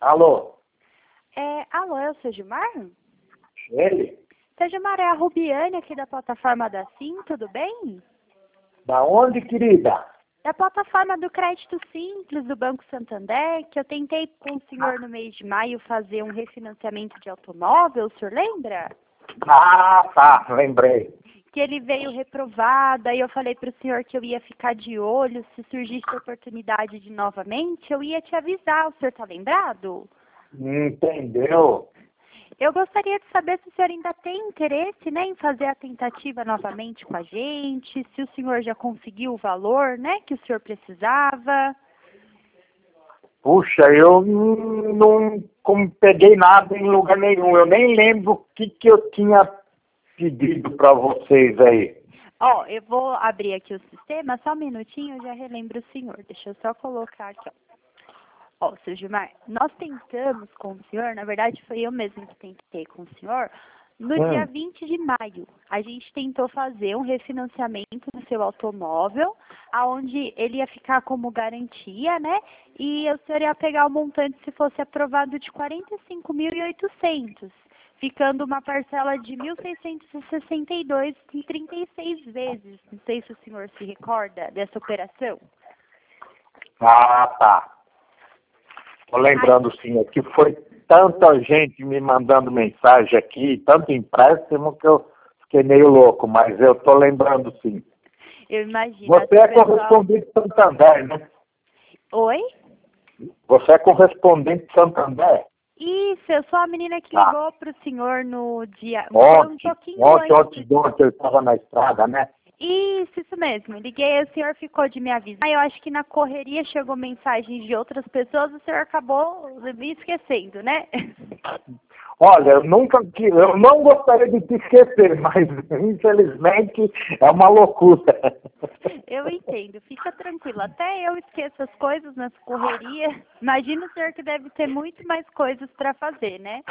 Alô? Alô, é o seu Gilmar? Ele? Seu Gilmar, é a Rubiane aqui da plataforma da Sim, tudo bem? Da onde, querida? Da plataforma do Crédito Simples do Banco Santander, que eu tentei com o senhor no mês de maio fazer um refinanciamento de automóvel, o senhor lembra? Ah, tá, lembrei. Que ele veio reprovado, aí eu falei para o senhor que eu ia ficar de olho, se surgisse a oportunidade de novamente, eu ia te avisar, o senhor está lembrado? Entendeu? Eu gostaria de saber se o senhor ainda tem interesse, né, em fazer a tentativa novamente com a gente, se o senhor já conseguiu o valor, né, que o senhor precisava. Puxa, eu não peguei nada em lugar nenhum. Eu nem lembro o que eu tinha pedido para vocês aí. Ó, eu vou abrir aqui o sistema, só um minutinho, eu já relembro o senhor. Deixa eu só colocar aqui, ó. Ó, seu Gilmar, nós tentamos com o senhor, na verdade foi eu mesmo que tentei com o senhor, no dia 20 de maio. A gente tentou fazer um refinanciamento do seu automóvel, aonde ele ia ficar como garantia, né? E o senhor ia pegar o montante se fosse aprovado de 45.800, ficando uma parcela de 1.662 em 36 vezes. Não sei se o senhor se recorda dessa operação. Ah, tá. Tô lembrando sim, aqui foi tanta gente me mandando mensagem aqui, tanto empréstimo que eu fiquei meio louco, mas eu tô lembrando sim. Eu imagino. Você é correspondente de Santander, né? Oi? Você é correspondente de Santander? Isso, eu sou a menina que ligou para o senhor no dia... Foi um Ontem, pouquinho antes. ontem eu estava na estrada, né? Isso mesmo. Liguei, o senhor ficou de me avisar. Eu acho que na correria chegou mensagens de outras pessoas, o senhor acabou me esquecendo, né? Olha, eu não gostaria de te esquecer, mas infelizmente é uma loucura. Eu entendo, fica tranquilo. Até eu esqueço as coisas nas correrias. Imagina o senhor que deve ter muito mais coisas para fazer, né?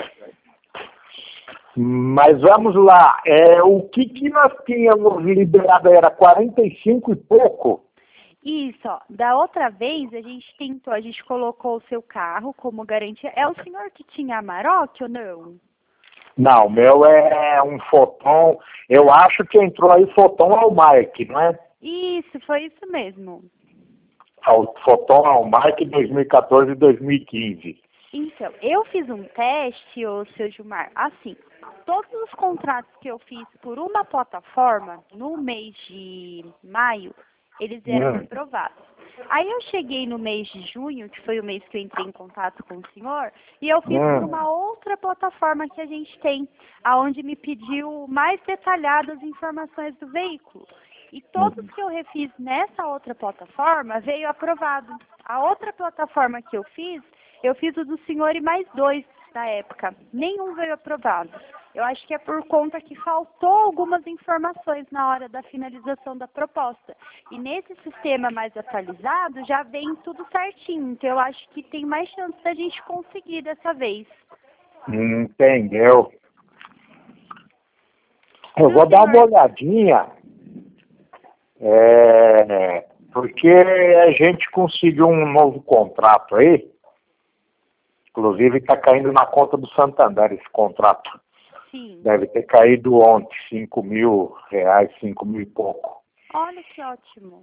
Mas vamos lá, o que nós tínhamos liberado era 45 e pouco? Isso, ó. Da outra vez a gente tentou, a gente colocou o seu carro como garantia. É o senhor que tinha Amarok ou não? Não, o meu é um Foton, eu acho que entrou aí Foton Almaic, não é? Isso, foi isso mesmo. O Foton Almaic 2014 e 2015. Então, eu fiz um teste, ô seu Gilmar, assim, todos os contratos que eu fiz por uma plataforma no mês de maio, eles eram reprovados. Aí eu cheguei no mês de junho, que foi o mês que eu entrei em contato com o senhor, e eu fiz por uma outra plataforma que a gente tem, aonde me pediu mais detalhadas informações do veículo. E todos que eu refiz nessa outra plataforma veio aprovado. A outra plataforma que eu fiz o do senhor e mais 2 da época. Nenhum veio aprovado. Eu acho que é por conta que faltou algumas informações na hora da finalização da proposta. E nesse sistema mais atualizado já vem tudo certinho. Então eu acho que tem mais chance da gente conseguir dessa vez. Entendeu? Eu vou dar uma olhadinha, porque a gente conseguiu um novo contrato aí, inclusive está caindo na conta do Santander esse contrato. Sim. Deve ter caído ontem, 5 mil reais, 5 mil e pouco. Olha que ótimo.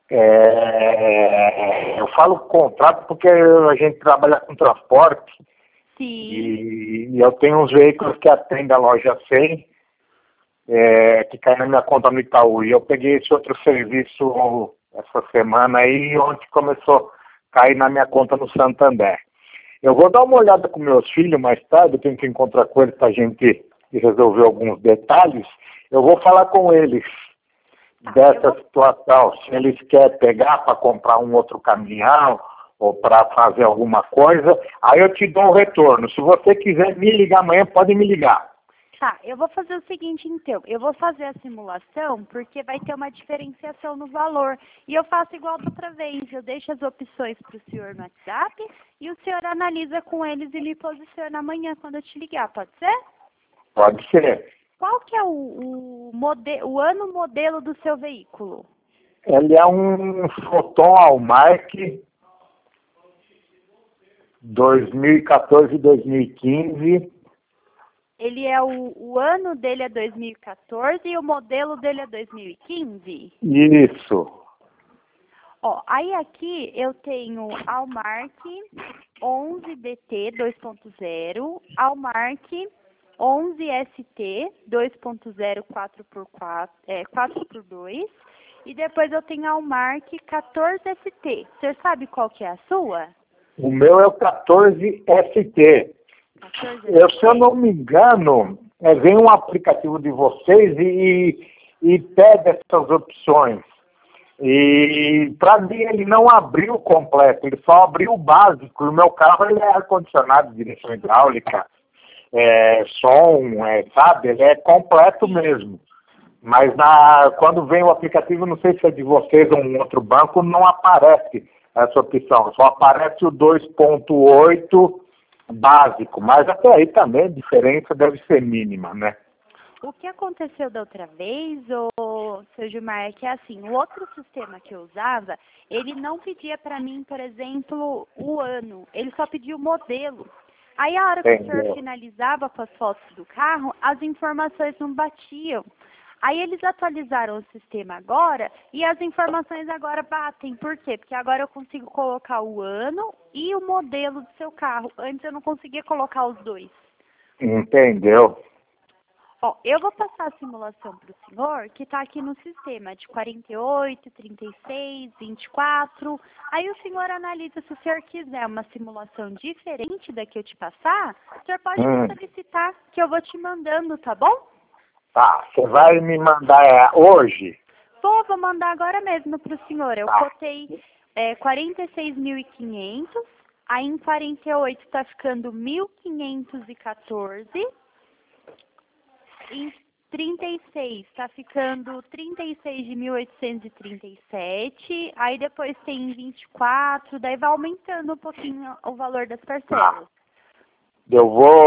Eu falo contrato porque a gente trabalha com transporte. Sim. E eu tenho uns veículos que atendem a loja 100, que cai na minha conta no Itaú. E eu peguei esse outro serviço essa semana aí, ontem começou a cair na minha conta no Santander. Eu vou dar uma olhada com meus filhos mais tarde, eu tenho que encontrar com eles para a gente resolver alguns detalhes. Eu vou falar com eles dessa situação, se eles querem pegar para comprar um outro caminhão ou para fazer alguma coisa, aí eu te dou um retorno. Se você quiser me ligar amanhã, pode me ligar. Tá, eu vou fazer o seguinte então, eu vou fazer a simulação porque vai ter uma diferenciação no valor. E eu faço igual da outra vez, eu deixo as opções para o senhor no WhatsApp e o senhor analisa com eles e me posiciona amanhã quando eu te ligar, pode ser? Pode ser. Qual que é o ano modelo do seu veículo? Ele é um Foton Almaic 2014 e 2015. Ele é o ano dele é 2014 e o modelo dele é 2015? Isso. Ó, aí aqui eu tenho Almark 11DT 2.0, Almark 11ST 2.0 4x2 e depois eu tenho Almark 14ST. Você sabe qual que é a sua? O meu é o 14ST. Se eu não me engano, vem um aplicativo de vocês e pede essas opções. E para mim ele não abriu completo, ele só abriu o básico. No meu carro ele é ar-condicionado, direção hidráulica, som, sabe? Ele é completo mesmo. Mas quando vem o aplicativo, não sei se é de vocês ou um outro banco, não aparece essa opção. Só aparece o 2.8 básico. Mas até aí também a diferença deve ser mínima, né? O que aconteceu da outra vez, seu Gilmar, é que assim, o outro sistema que eu usava, ele não pedia para mim, por exemplo, o ano, ele só pedia o modelo. Aí a hora que o senhor finalizava com as fotos do carro, as informações não batiam. Aí eles atualizaram o sistema agora e as informações agora batem. Por quê? Porque agora eu consigo colocar o ano e o modelo do seu carro. Antes eu não conseguia colocar os dois. Entendeu? Ó, eu vou passar a simulação para o senhor, que está aqui no sistema, de 48, 36, 24. Aí o senhor analisa, se o senhor quiser uma simulação diferente da que eu te passar, o senhor pode me solicitar, que eu vou te mandando, tá bom? Tá, você vai me mandar hoje? Vou mandar agora mesmo para o senhor. Eu cotei 46.500, aí em 48 está ficando 1.514. Em 36 está ficando 36 de 1.837, aí depois tem 24, daí vai aumentando um pouquinho o valor das parcelas. Eu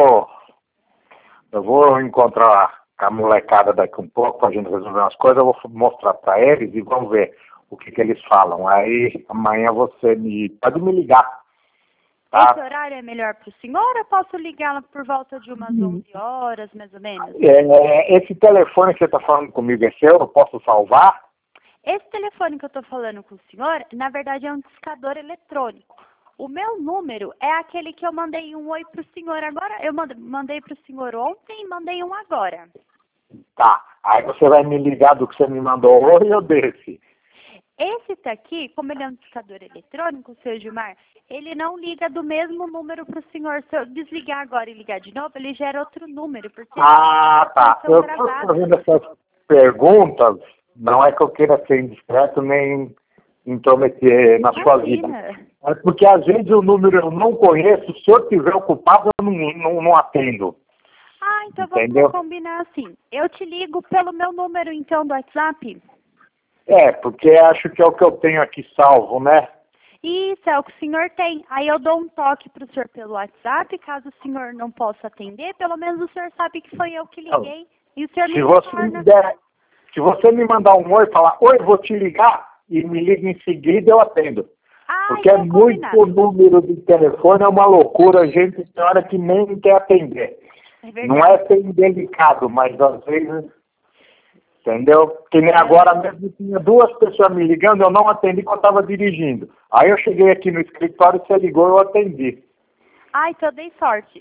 vou encontrar com a molecada daqui um pouco para a gente resolver umas coisas, eu vou mostrar para eles e vamos ver o que eles falam. Aí amanhã você pode me ligar. Tá? Esse horário é melhor para o senhor ou eu posso ligar por volta de umas 11 horas, mais ou menos? Esse telefone que você está falando comigo é seu? Eu posso salvar? Esse telefone que eu estou falando com o senhor, na verdade é um discador eletrônico. O meu número é aquele que eu mandei um oi para o senhor agora. Eu mandei para o senhor ontem e mandei um agora. Tá. Aí você vai me ligar do que você me mandou hoje ou desse? Esse aqui, como ele é um discador eletrônico, seu Gilmar, ele não liga do mesmo número para o senhor. Se eu desligar agora e ligar de novo, ele gera outro número. Porque tá. Eu estou fazendo essas perguntas, não é que eu queira ser indiscreto nem intrometer na sua vida. É porque às vezes o número eu não conheço, se eu estiver ocupado eu não atendo. Então vamos combinar assim. Eu te ligo pelo meu número então do WhatsApp? Porque acho que é o que eu tenho aqui salvo, né? Isso, é o que o senhor tem. Aí eu dou um toque para o senhor pelo WhatsApp, caso o senhor não possa atender, pelo menos o senhor sabe que foi eu que liguei. E o senhor me retorna. Se você me mandar um oi e falar, oi, vou te ligar, e me liga em seguida, eu atendo. Porque então muito número de telefone, é uma loucura, a gente tem hora que nem quer atender. Não é ser indelicado, mas às vezes... Entendeu? Porque nem agora mesmo tinha 2 pessoas me ligando, eu não atendi quando estava dirigindo. Aí eu cheguei aqui no escritório, você ligou, eu atendi. Então eu dei sorte.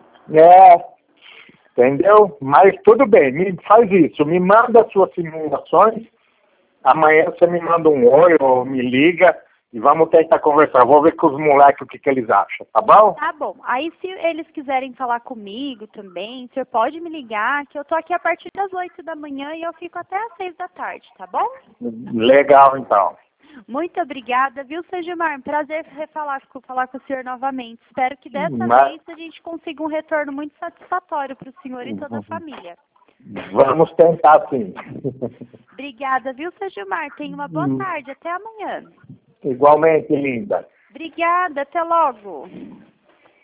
Entendeu? Mas tudo bem, faz isso, me manda as suas simulações, amanhã você me manda um oi ou me liga e vamos tentar conversar. Vou ver com os moleques o que eles acham, tá bom? Tá bom. Aí se eles quiserem falar comigo também, o senhor pode me ligar, que eu tô aqui a partir das 8 da manhã e eu fico até às 6 da tarde, tá bom? Legal, então. Muito obrigada, viu, seu Gilmar? Prazer falar com o senhor novamente. Espero que dessa vez a gente consiga um retorno muito satisfatório para o senhor e toda a família. Vamos tentar, sim. Obrigada, viu, seu Gilmar? Tenha uma boa tarde. Até amanhã. Igualmente, linda. Obrigada. Até logo.